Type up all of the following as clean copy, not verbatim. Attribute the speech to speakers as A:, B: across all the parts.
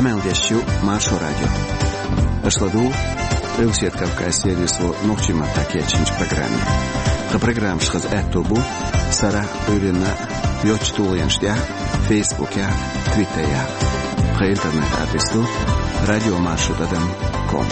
A: Амелдещу Маршо радио. Ашладу Элсет Кавказ сервису Нохчима Такечинч программе. Ха программ шхаз эттобу Сара Урина Йочтулянштя Фейсбуке, Твиттере. Ха интернет адресу radiomarsho.com.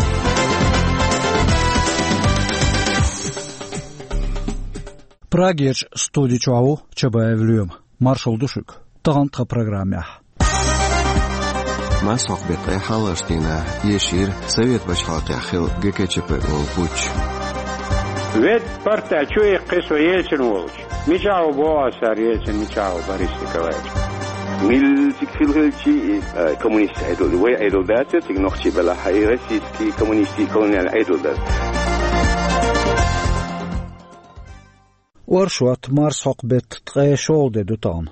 B: Прагеч студичау чабаевлюм. Маршал Душик. Тагантха программе.
A: ما صحبت حالشتنا يشير سويت بشحاق خل جكتشب والبوش
C: ويد برتا شوي قصو يلسن والش ميشاو بواسر يلسن ميشاو باريستيكواج
D: ميل تكفيلهلشي كومونيست ايدول وي ايدول دات تكنوخشي بلا حيرسيسكي كومونيستي كولونيال ايدول دات
B: ورشوات مارسوق بيت تغيشول دي دوتان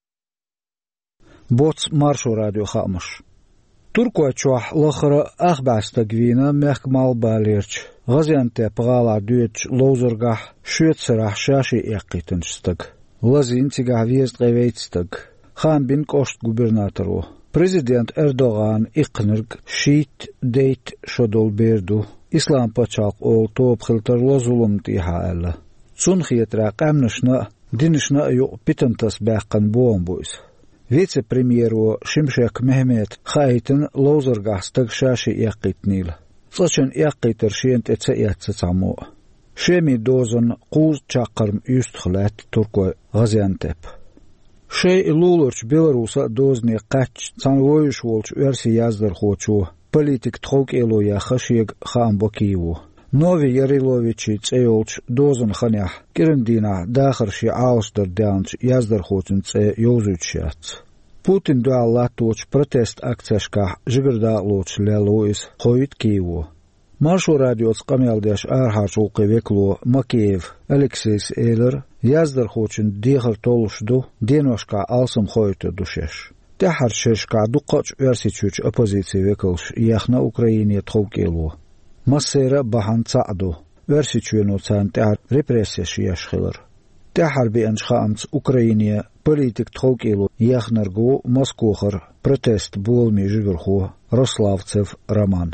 B: بوتس مارشو راديو خامش تركوا تشوح لخر أخباست جوينا محكمال باليرش غزيانتي بغالا دويتش لوزرغح شويت سراح شاشي يقيتنشستك لازين تيغا ويزد غيويتستك خان بين كوشت گوبرناتورو Президент Эрдоган иқнырг шит дейт шодол берду ислам пачалк ол топ хилтерло зулум тиха цун хиетра камнышна динышна ю питантас баққан боомбойс вице-премьеру Шимшек Мехмет хайтын лозергастыг шаши яқитнил. Цачын яқитер шиент эце яццаму. Шеми дозын қуз чақырм юстхлет туркой Газиантеп. Шей лулурч Беларуса дозни қач цанвойш волч верси яздар хочу. Политик тхок элу яхашиг хаамбокиеву. Нови Яриловичи цеолч дозын ханях кирендина дахарши аустер дянч яздар хочын це йозучшац. Путин дуаллаточ протест акцияшка жигырда лоч лелоис хоит Киеву. Маршо радиоц камялдяш архаш улкевекло Макеев Алексейс Эйлер яздар хочын дихар толушду деношка алсым хоите душеш. Тахар шешка дукач версичуч оппозиции векалш яхна Украине тхокелу. Масера бахан цаду версичуено цантар репрессия шияшхилер. Тахар бианшхамц Украине политик тхокелу яхнаргу Москохар протест болми жигырху Рославцев Роман.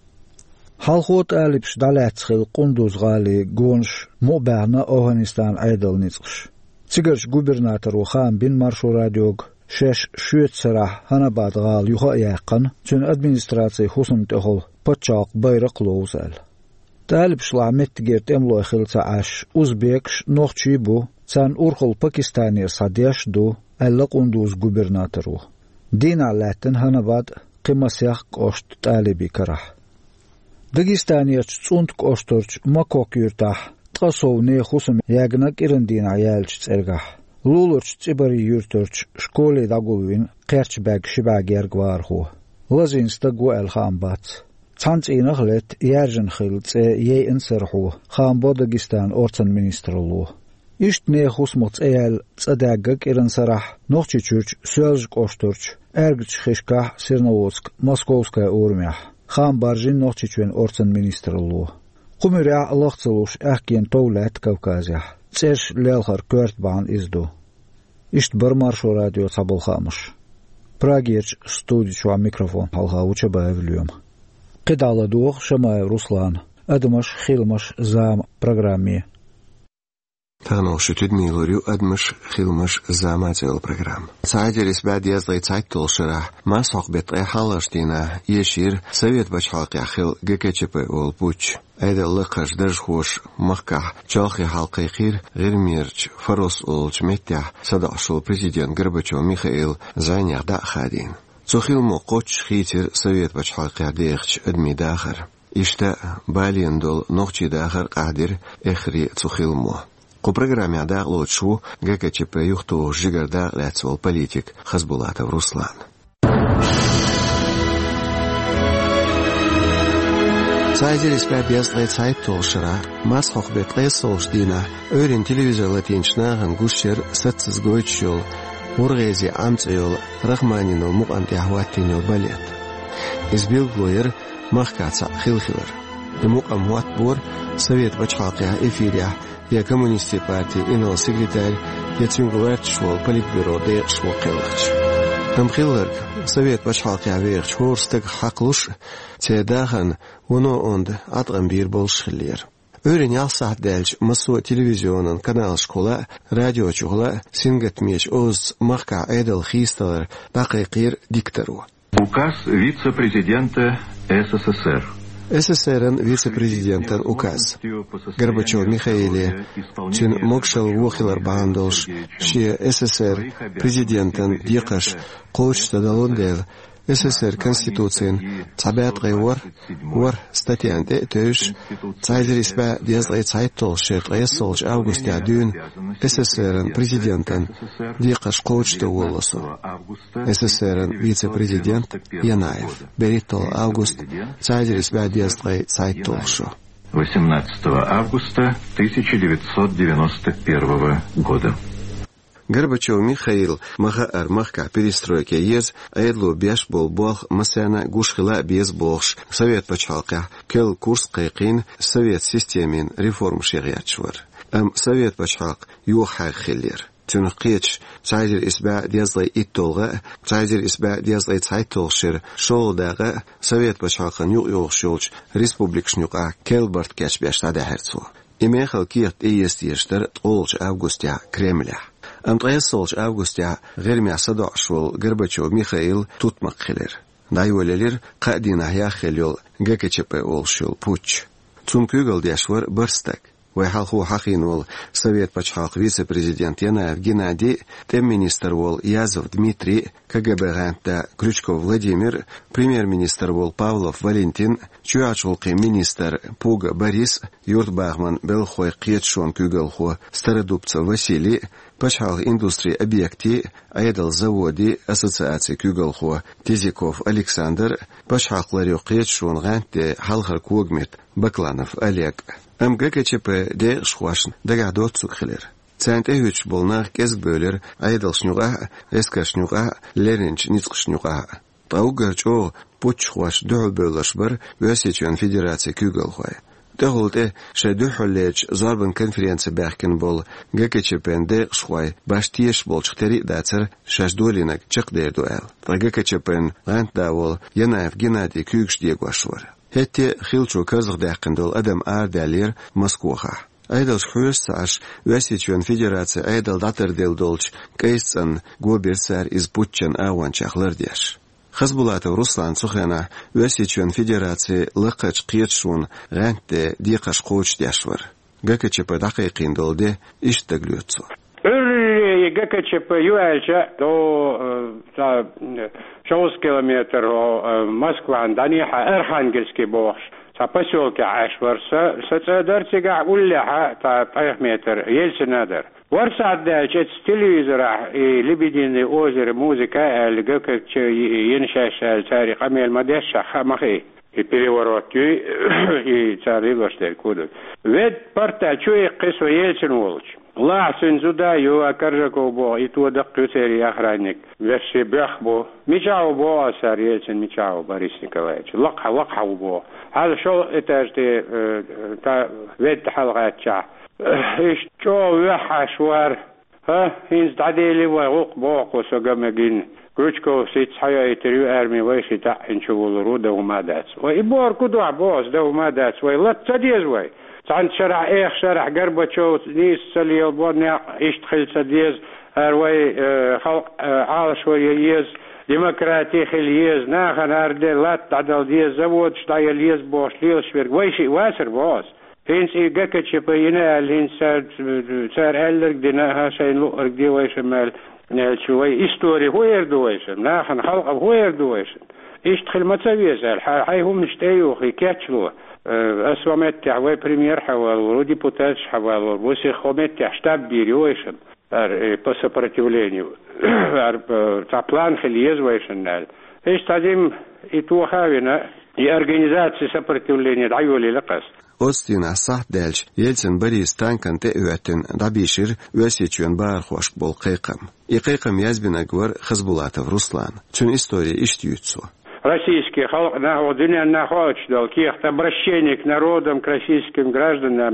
B: Халхот алипш даляцхил кундузгали гонш мобана Афганистан айдалницш. Цигерш губернатору хан бин Маршо радиог шеш шуетсара ханабадгал юха яқын чун администрация хусум тохол пачақ байрақ лоузал. Талипш ламеттгерт эмло хилца аш узбекш нохчибу цан урхол Пакистани садяш ду алла кундуз губернатору. Дина латин ханабад қимасяқ кошт талиби карах. Дагестанияч цунт кошторч макок юртах тқасовне хусум ягна кирендина ялч цергах. Лулурч цибари юрторч школе дагулвин қерчбәг шибәг ергварху. Лазинста гуэл хамбац. Цанцинах лет яржен хилце ей инсерху. Хамбо Дагестан орцан министрлу. Ишт не хусмоц эял цадагга киренсарах. Нохчичурч сөлж кошторч. Эргч хишка Свердловск Московская урмях. Хам баржин нохчичуен орцан министрлу. Кумиря лохцелуш ахкен тоулет Кавказях. Цеш лелхар кёртбан изду. Ишт бір Маршо радио цабылхамыш. Прагеч студичуа микрофон халха учабаевлюм. Қидала дух Шамаев Руслан. Адмаш хилмаш зам программе.
A: Тано шутид милорю адмаш хилмаш зам ател программ. Сайдерис бад язлай цайтол шарах. Ма сохбет халаштина ешир совет бачхалк яхил ГКЧП волпуч. Айда лыкаш дажхош махках чалхи халкай хир гирмирч фарос олч меттях садашул президент Горбачев Михаил Занях да хадин. Цухил моқоч хитер совет бачхалк ядехч адми дахар. Ишта балиендол нохчи дахар қадир эхри цухил мо. Ку программе адаглочу ГКЧП юхту жигарда лецвол политик Хазбулатов Руслан. Сайдерис бәбезлай цайтолшыра, масхох бетлесолшдина, өрен телевизор латинчнаган гушер сатсыз гойчол, ургези амцеол, рахманинол муqanti ахваттинол балет. Избил глоер махкаца хилхилер. Муqam хуатбор совет бачхалкия эфирия, я коммунисти партии инол секретарь, я цюнгуэрчвол политбюро де швокелыч. خلرك سويت بشحال قاوير شورستك حقلوش تيداخن ونو اوند أطغن بير بولش خلير Öğren yalsah delç masu televizyonun kanal şkola, radyo çuğla, singet meç oz mahka edel histalar daqiqir diktaru.
E: Указ вице-президента СССР.
A: СССР-ын вице-президентен указ. Горбачев Михаиле, чин мокшал вохилар бандолш, ши СССР президентен дикаш qo'shda dalondel СССР Конституциян цабят гайвар вар статьянде төш цайдерисба дезлай цайтол шеклесолж августя дюн СССР президентен дикаш qo'shda волосу. СССР вице-президент Янаев беритол август цайдерисба дезлай цайтолшу.
E: 18 августа 1991 года.
A: Горбачев Михаил мага махка перестройки ез айдлу беш болбох масана гушхила без бохш совет почалка кел курс кайкин совет системин реформ шериатшвар совет почалк юха хиллер тунqich цайдер исба дезлай иттолга цайдер исба дезлай цайтолшер шолдага совет почалкын югшолч республикшнюка келбарт кешбештада херцу имехал киет эестиштер олч августя Кремля أمطيسولش أغسطس غير معصد عشول غرباتشوف ميخائيل توتمق خلير دايوليلير قادين هيا خليول غاكتشبه أولشول بوتش تون كوغل ديشور برستك ويحالخو حقين وول سويت بچحاق вице-президент Янаев Геннадий тем министр вол Язов Дмитрий КГБ ганта Крючков Владимир премьер-министр вол Павлов Валентин чуачулқи министр Пуга Борис Юртбахман Белхой Қиетшон Кугалхо Стародубцев Василий Пачхал индустрии объекти Айдал заводи ассоциации Кугалхо Тизиков Александр Пачхал Ларю Қиетшон ганте Халхар Кугмет Бакланов Олег МГКЧП де шхуашн дагадот сукхилер. Цент эхвич болнах кезг бөлер айдал шнюга, эска шнюга, леринч ницк шнюга. Таугарчо пуч шхуаш духу бөлаш бар Весечуан Федерация Кюгалхуай. Духулте ше духулеч зарбан конференция бахкин бол ГКЧП де шхуай баштиеш болчхтери дацер шашдолинак чыкдердуэл. ГКЧП гант давол Янаев Геннадий Кюгш дегвашвар. هتي خيلشو كازغ داقندول أدم دالير مسكوخة. أيضا حوش عش واسيتشون فيدراتي أيضا داتر ديل دولش كيسن غوبيرسار إز بوتشن آوان شاخلر ديش. خزبولات روسلان سخنا واسيتشون فيدراتي لقاش قيتشون غانت ديقاش قوش ديشور. غاكتشب دقيقين دول دي إشتغلوتسو.
C: ГКЧП юэлча до 6 километр Москва Даниха Архангельский бохш та поселке Ашварса сацадарцега улляха та 5 метр Ельцинадер ورسعد جت تلفزيون لبدين أوزر موسيقى الجوكتش ينشأ تاريخ أمير مدرسة خمخي переворотью и цари гостер куда. Ведь парта чуй кису Ельцин волч. Лахсин зуда ю акаржако бо и ту дактусери охранник. Веши бяхбо. Мичау бо асар Ельцин Мичау Борис Николаевич. Лакха бо. هذا شو إتاجتي تا ведь حلقة إيش شو وحشوار ها هينز تعديلي وغوق بوق وسجمجين كروتشكو سيت حياة تريو أرمي ويشي تحن شغل رودة وما داتس ويبور كدوع بوس ده وما داتس ويلا تسديز وي تعن شرح إيش شرح قربة شو نيس سلي البورنيا إيش تخل سديز أروي خلق عالش وييز ديمقراطي خليز ناخن أردي لا تعدل ديز زود شتاي ليز بوش ليل شوير ويشي واسر بوس هينس إيجاكتش بينا الهين سار ألرك ديناها شين لؤرك دي ويشمال شوي إستوري هو يردويشن ناخن خلق هو يردويشن إيش تخل ما تسويسال حي هم نشتايو خي كاتشلو أسوا متع وي بريمير حوال وديبوتات حوال وسي خمتع штаб بيريويشن по сопротивлению план خليزويشن إيش تاديم إتوخاونا и организации сопротивления дайоли лقص
A: Остина صح دالش يلسن بريس تانكن تأواتن دابيشير واسيتشون بار خوشك بول قيقم يقيقم يزبن أقور خزبولات في روسلان تون история اشتيوتسو
C: Российский халк, дунья находч, дал, ких обращение к народам, к российским гражданам,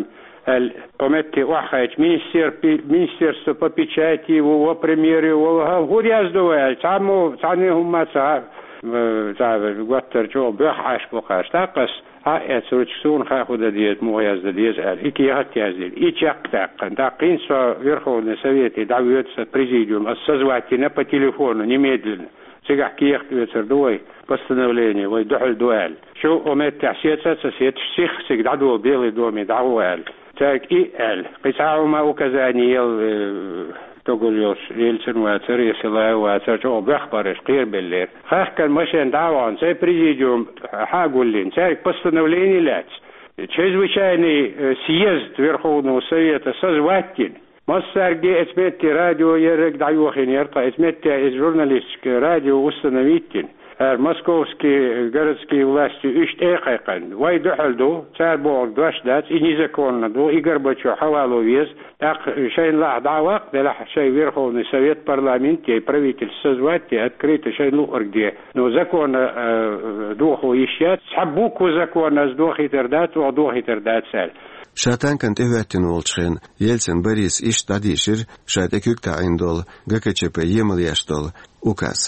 C: الأمتي واحد министерство по печати و премьере وها غورياز دوال تعني هم تعب وتر جو بحاش بقاش تاقس ها اتسرچسون خاخد ديت موياز ديز ايكي هات يازل ايچاق تاقن تاقين سو верховный совет и давится президиум السزواتنا по телефону немедленно سيقع كيخ يتردوي постановление وي دحل دوال شو أمت تعسيتها تسيت شيخ سيق دعوه بيلي دومي دعوال تاك قساعو ما وكزاني تقول يوش يلسن واتر يسلا واتر جو بخبرش قير بالليل خاخ كان مشان دعوان سي بريزيديوم حاقول لين ساك постановление لات чрезвычайный съезд Верховного Совета созватель Моссарги эсметти радио ерек даюхин ерта эсметти из журналистское радио установитель московские городские власти ишт эйқайқан вай духалду цар бор двашдат и незаконно до и Горбачев хавалу вез так шейн ла дауак дела шей Верховный Совет парламент и правительство созвать открыто шейн луарге но законно духу ищат сабуку законно сдохи тердат و духи тердат сал
A: شاتان كانت إهواتين والشخين يلسن باريس إيش تعديشر شاتكوك تعين دول غاكتشبه يمل ياشدول وكاس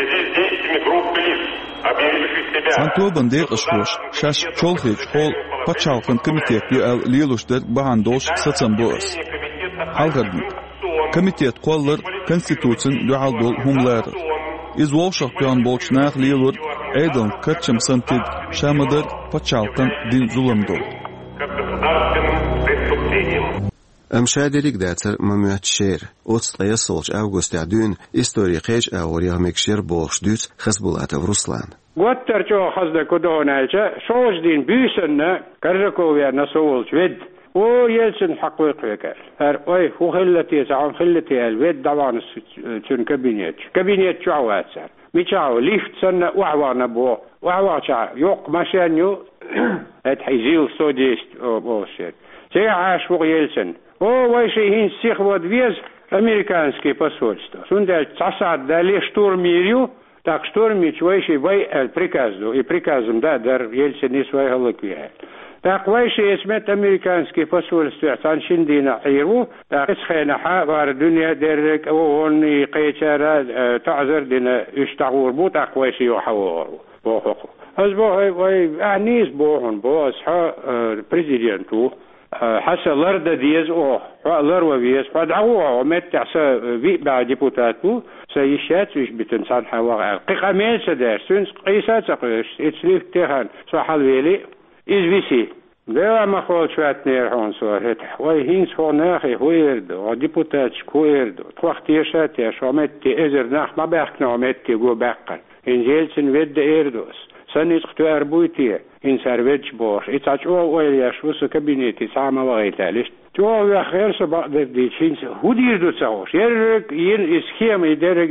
F: Santo Bandel Ashkosh, Shash Cholhich Hall, Pachalkan Комитет ЮЛ Лилуштер Бахандош Сацамбоас. Halgarden. Комитет Коллер Конституцин Дуалдол Хумлер. Из Волшах Пиан Болчнах Лилур Эйдон Качем Сантид Шамадар Пачалкан Дин Зуламдол.
A: أمشادريك داتر مميت شير أوتس يصلش أوغوست عدون إستوري قيج أوريغ مكشير بوغش دوت خسبولات روسلان
C: قوتر جو خزده كدونالجا شوش دين بيسن كرزكويا نسولش ود او يلسن حقيقي كال اي هو خلتي زعم خلتي الود دوان تن كابينيت جوات سر ميچاو ليفت سن وعوانا بو وعواچا يوق ماشانيو اتحيزيل سوديست او بوشيت جاي عاش فوق يلسن او ويشيهين سيخ ودвез американские посольства сундаль цасад дали штурмирю так штурмич вайши вай приказу и приказом да дар Ельцин не свой галаквия так вайши اسمت американские посольства таншиндина айру так اسخنا ح بار الدنيا درك وني قيچارا تعذر دنا اشتغور بو так وайشي يحور بو حق ازبو وای انیس بوهن بو اصحى بريزيدنتو حسا لرد ديز او لر وبيز فدعوه ومتع في بعد ديبوتاتو سيشات وش بتنسان حواغ قيقامين سدار سنس قيسات سقيش اتسليف تيهان صحال ويلي از فيسي دوا ما خول شوات نير هون سوهت وي هينس هوناخي هويردو وديبوتاتش كويردو توختيشات يا شومتي ازر ناخ ما باخنا ومتي جو باقن انجيلسن ود ايردوس سنيس اختو اربويتي إن سربتش بوش إتاج أو وياش وسط كابينيتي سامع وغيتالش تو يا خير سبعة دي شينس هو ديردو تسوش يرك ين إسخيم يدرك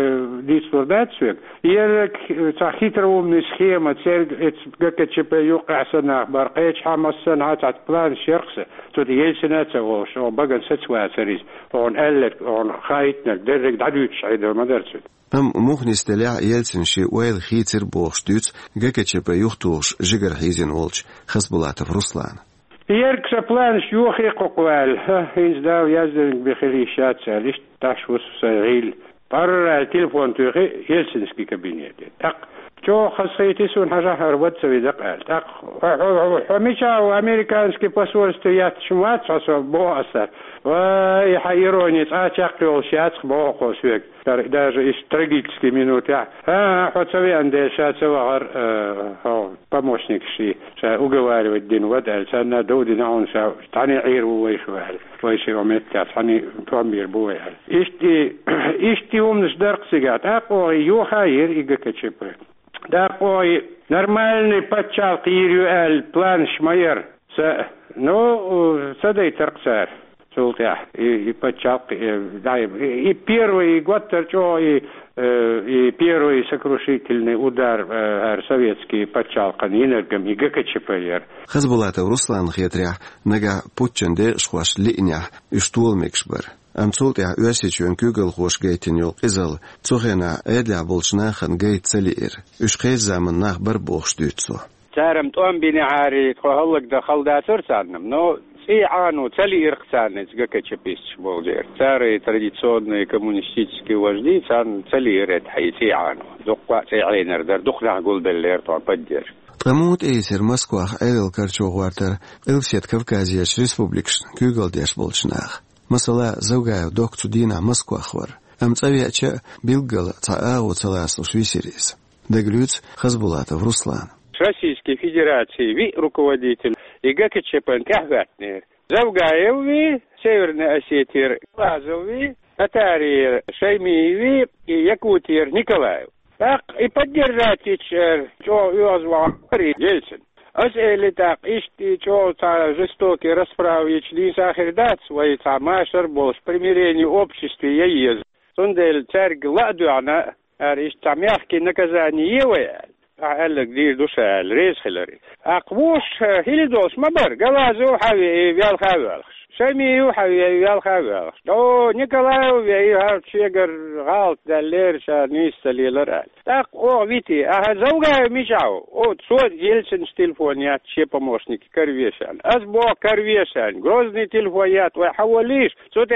C: ديس فردات سوق يرك تحكيترو من إسخيم تسير إتجكتش بيوقع سنة برقيتش حماس سنة تعتبلان شرقسة تودي سنة تسوش أو بقى ستسوى سريز أون قلت أون خايتنا درك دعوتش عيدا ما درسل
A: ممكن استلع يلسن شي ويل خيتر بوش دوت جاكتشبه يختوش جگر حيزن ولش خسبولات في روسلان
C: يركس بلان شيوخي قوال هينز داو يزن بخليشات سالش تاشوس سغيل بار التليفون توخي يلسنسكي كابينيت تق جو خصيتي سون حاجه هربت سوي دقال تق وميشا امريكانسكي посольствият شمات صو بو اثر ويحيروني تاچقلو شات بو قوسوك даже исторические минуты хотсови андешат савар помощник ши уговаривать дин водаль сана додина он ша тани عيرو ويشوال ويشي ومتع تاني تومير بوال اشتي умнш дарксигат ако юхаир игакчп такой нормальный подчал кирюэл план шмайер ну садай тарксар и подчал и первый год торчо и первый сокрушительный удар советский подчал канинергам и ГКЧП.
A: Хазбулата Руслан хетря нага путченде шхваш линя иштул мекшбер. أمثلت أسيتشون كوجل خوش جيتين يوق إزل تخينا أدلع بولشناخن جيت سلير إشخيز زمن ناخ بربوخش دوتسو.
C: سارم توم بني عاري تخلق دخل داتور سانم نو и ану цели ирхцанец гакачапис болдер. Цары традиционные коммунистические вожди цели ирет хайти ану. Дуква цейнер дар духна гулдаллер то поддерж.
A: Трамут эйсер Москва эвел карчогвартер элсет Кавказияш республикш кюгалдеш болчнах. Масала заугаю докцу дина Москва хвар. Амцавяча билгала цаагу целаслу швисерис. Деглюц Хазбулатов Руслан.
C: Российской Федерации ви руководитель и ГКЧП Кахватнер. Завгаевви, Северный Осетия, Лазовви, Татария, Шаймиеви и Якутия Николаев. Так и поддержать что Юазвахари Ельцин. Азели так, ишти что жестокие расправы ичли сахердат свои тамашер бол с примирением обществе яез. Сундель царь гладуана, ишта мягкие наказания евая. قالك دي دوشة الرئيس خلري أقوش هيلدوس مبر جوازو حوي بيال خاوالخ شميو حوي بيال خاوالخ أو نيكولايو بيها شجر غالط دلير شانيس تليلر так о вити заугаю мижау от сот ельцин телефонят че помощники карвешан азбо карвешан грозный телефонят ва хавалиш соте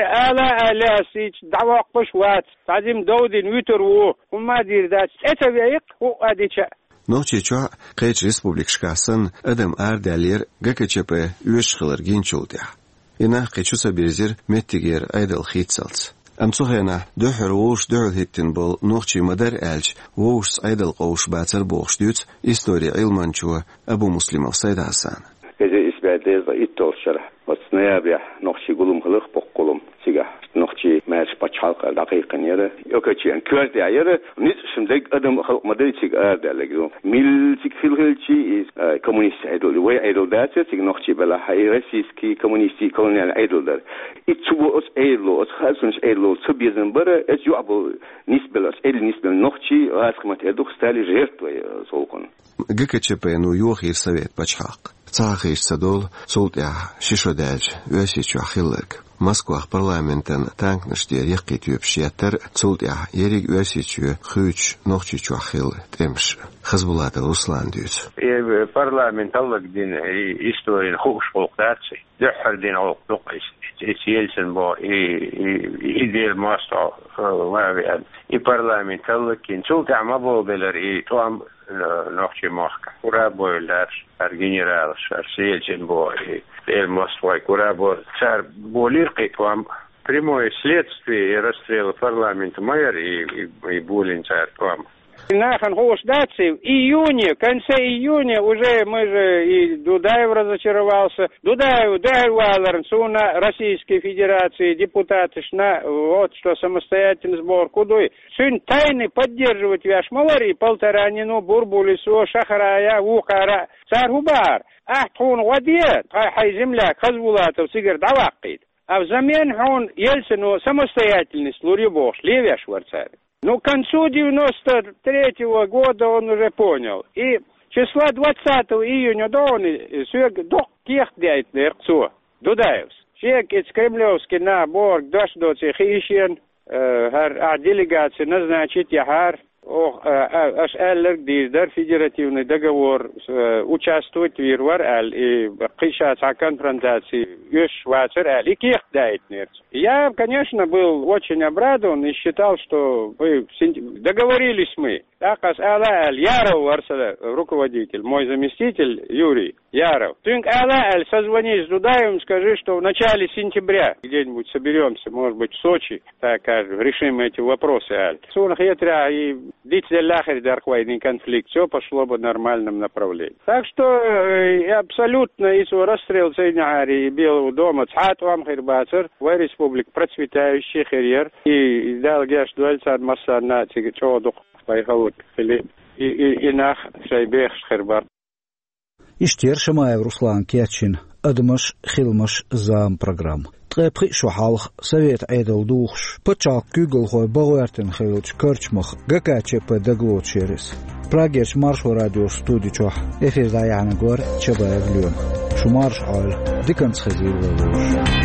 C: ала сич давак пошват тазим доудин витеру умадир дач это веик о адича
A: Ночича Кэч Республик Шкасан Адам Ардалер ГКЧП Уешхлер Гинчулдя. Ина Кэчуса Берзер Меттигер Айдал Хитсалц. Амцухена дохер воуш дохиттен бол нохчи мадар элч воуш Айдал Қоуш Бацар Бохшдюц история Илманчуа Абу Муслимов Сайда Хасан.
D: Эзе избәдеза иттол шара. Ватснаябя нохчи гулум хлых поккулум сига. Нохчи мәш пачалка дакыйкын яра. Өкөчен көрдө яра. Нис шимдек адам халкмадычик ардалыгы. Милчик филхилчи коммунист айдол. Вай айдол датса сиг нохчи бала хай российский коммунисти колониал айдолдар. Итчубу ос айдол, ос хасунш айдол субъезден бара, эс юабу нисбелас, эдл нисбел нохчи раскмат эдух стали жертвой солкон.
A: ГКЧП ну юхир совет пачхак. Цахиш садол султя шишодаж весичу ахиллек. Москва парламентен танкнштер якитюб шиятер султя ериг весичу хуч нохчичу ахилл темш. Хазбулатов Руслан дюц.
C: Парламент аллагдин историн хуш полктаци. Дөхрдин аллдуқис. Ельцин бо и дел масто вавиан. И парламент аллакин султя маболдалар и туам нохчи мохка. Урабойлар генерал Ельцин бо и Москвой Курабо царь Болиркой к вам прямое следствие и расстрел парламента мэр и Булин царь к вам. Нахан Хоушдаци в июне, в конце июня уже мы же и Дудаев разочаровался. Дудаев, Дайвалер, Суна Российской Федерации, депутаты шна, вот что самостоятельный сбор, кудой. Сын тайны поддерживать вяш малари, полторанину, бурбулису, шахарая, ухара, царь Губар. Ахтун вадьет, хай земля, Хазбулатов, Сигар Давакит. А взамен он Ельцину самостоятельность, Лурибош, левяш варцарь. Ну, к концу 93-го года он уже понял. И числа 20 июня он до кехдяет нерцо, Дудаевс. Чек из Кремлевский на борг дошдоци хищен, делегация назначит яхар, аш эллер диздер федеративный договор участвовать в Ирвар и кишаться конфронтации юж Швейцар и кехдяет нерцо. Я, конечно, был очень обрадован и считал, что договорились мы. Так, Яров, руководитель, мой заместитель Юрий Яров. Тюнг созвонись с Дудаевым, скажи, что в начале сентября где-нибудь соберемся, может быть, в Сочи, так решим эти вопросы. И конфликт, все пошло бы в нормальном направлении. Так что абсолютно и расстрел Цейняри и Белого дома, Цхатвам Хирбацер, в республик процветающий херьер, и дал геш дуэльцан массана цигачодух. И нах шайбех шхербар.
B: Иштер Шамаев Руслан Кячин, Адмаш Хилмаш зам программ. Трэпхи шухалх совет айдал духш. Пачал кюгл хой багуэртен хилч кърчмах ГКЧП даглот через. Прагерч маршал радио студию чох. Эфир даяна гор чабаев люн. Шумарш аль. Диканс хазил вэлуш.